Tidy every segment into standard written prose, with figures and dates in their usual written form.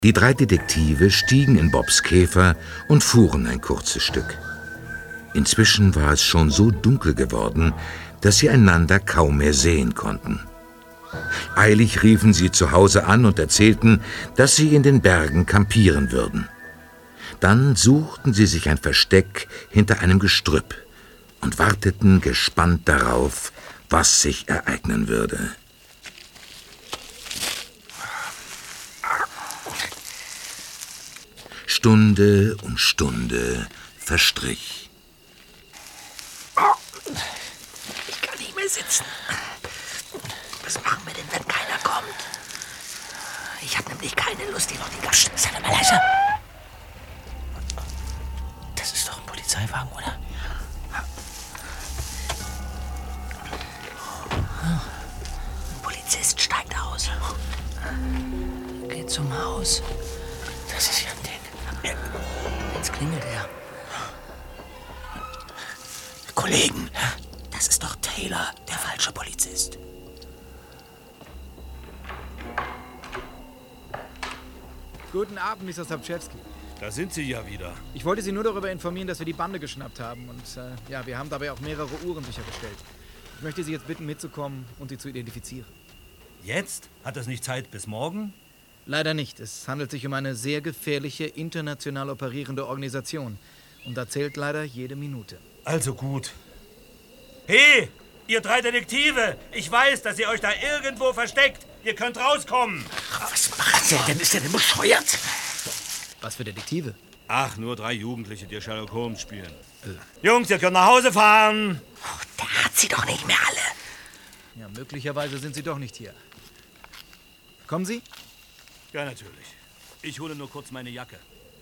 Die 3 Detektive stiegen in Bobs Käfer und fuhren ein kurzes Stück. Inzwischen war es schon so dunkel geworden, dass sie einander kaum mehr sehen konnten. Eilig riefen sie zu Hause an und erzählten, dass sie in den Bergen kampieren würden. Dann suchten sie sich ein Versteck hinter einem Gestrüpp und warteten gespannt darauf, was sich ereignen würde. Stunde um Stunde verstrich. Ich kann nicht mehr sitzen. Was machen wir denn, wenn keiner kommt? Ich habe nämlich keine Lust, hier noch die ganze... Psst, sei doch mal leise. Das ist doch ein Polizeiwagen, oder? Ein Polizist steigt aus. Geht zum Haus. Das ist ja ein Ding. Jetzt klingelt er. Kollegen, das ist doch Taylor, der falsche Polizist. Guten Abend, Mr. Sapczewski. Da sind Sie ja wieder. Ich wollte Sie nur darüber informieren, dass wir die Bande geschnappt haben. Und ja, wir haben dabei auch mehrere Uhren sichergestellt. Ich möchte Sie jetzt bitten, mitzukommen und sie zu identifizieren. Jetzt? Hat das nicht Zeit bis morgen? Leider nicht. Es handelt sich um eine sehr gefährliche, international operierende Organisation. Und da zählt leider jede Minute. Also gut. Hey, ihr 3 Detektive! Ich weiß, dass ihr euch da irgendwo versteckt. Ihr könnt rauskommen. Was macht der denn? Ist der denn bescheuert? Was für Detektive? Ach, nur 3 Jugendliche, die Sherlock Holmes spielen. Jungs, ihr könnt nach Hause fahren. Oh, der hat sie doch nicht mehr alle. Ja, möglicherweise sind Sie doch nicht hier. Kommen Sie? Ja, natürlich. Ich hole nur kurz meine Jacke.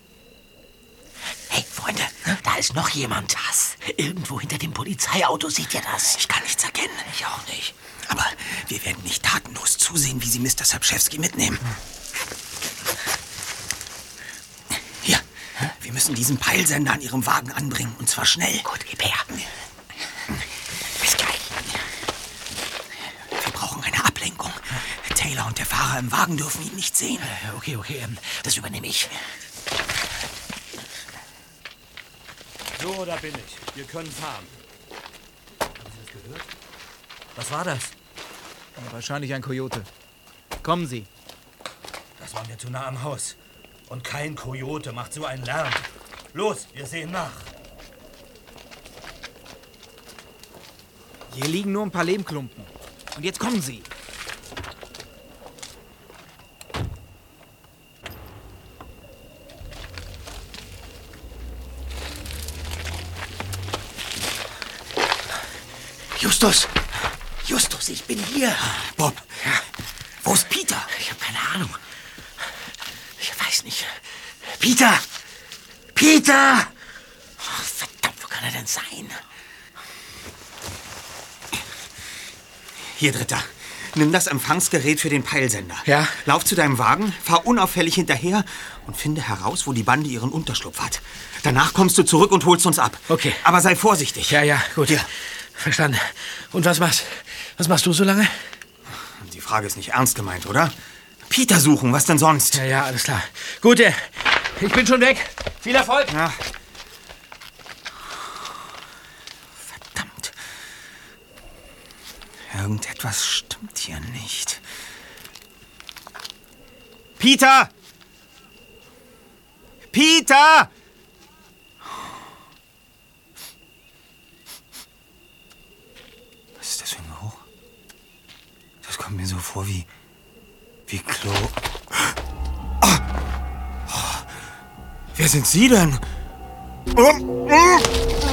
Hey, Freunde, da ist noch jemand. Was? Irgendwo hinter dem Polizeiauto, seht ihr das? Ich kann nichts erkennen. Ich auch nicht. Aber wir werden nicht tatenlos zusehen, wie sie Mr. Sapczewski mitnehmen. Hier, wir müssen diesen Peilsender an ihrem Wagen anbringen, und zwar schnell. Gut, gib her. Bis gleich. Wir brauchen eine Ablenkung. Taylor und der Fahrer im Wagen dürfen ihn nicht sehen. Okay, das übernehme ich. So, da bin ich. Wir können fahren. Haben Sie das gehört? Was war das? Ja, wahrscheinlich ein Kojote. Kommen Sie. Das war mir zu nah am Haus. Und kein Kojote macht so einen Lärm. Los, wir sehen nach. Hier liegen nur ein paar Lehmklumpen. Und jetzt kommen Sie. Justus, ich bin hier. Bob, ja. Wo ist Peter? Ich habe keine Ahnung. Ich weiß nicht. Peter! Oh, verdammt, wo kann er denn sein? Hier, Dritter. Nimm das Empfangsgerät für den Peilsender. Ja. Lauf zu deinem Wagen, fahr unauffällig hinterher und finde heraus, wo die Bande ihren Unterschlupf hat. Danach kommst du zurück und holst uns ab. Okay. Aber sei vorsichtig. Ja, gut. Hier. Verstanden. Und was machst du so lange? Die Frage ist nicht ernst gemeint, oder? Peter suchen, was denn sonst? Ja, alles klar. Gut, ich bin schon weg. Viel Erfolg. Ja. Verdammt. Irgendetwas stimmt hier nicht. Peter! Was ist das für ein Geruch? Das kommt mir so vor wie Klo. Wer sind Sie denn?